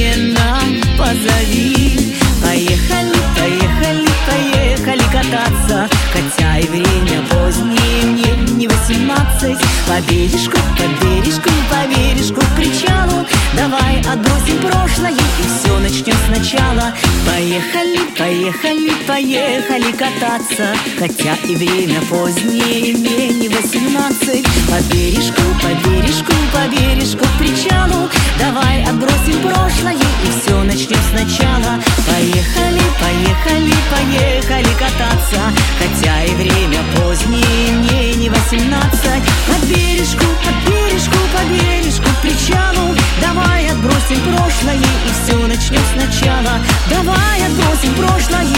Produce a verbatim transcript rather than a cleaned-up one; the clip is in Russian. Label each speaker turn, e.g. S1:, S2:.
S1: немедленно позови. Поехали, поехали, поехали кататься, хотя и время позднее, мне не восемнадцать. По бережку, по бережку, по бережку к причалу, давай отбросим прошлое и все начнем сначала. Поехали, поехали, поехали кататься, хотя и время позднее, мне не восемнадцать. По бережку, по бережку, по бережку к причалу, давай отбросим прошлое и все начнем сначала. Поехали, поехали, поехали кататься, хотя и время позднее, мне не восемнадцать. По бережку, по бережку, по бережку к причалу, давай отбросим прошлое и все начнем сначала. Давай отбросим прошлое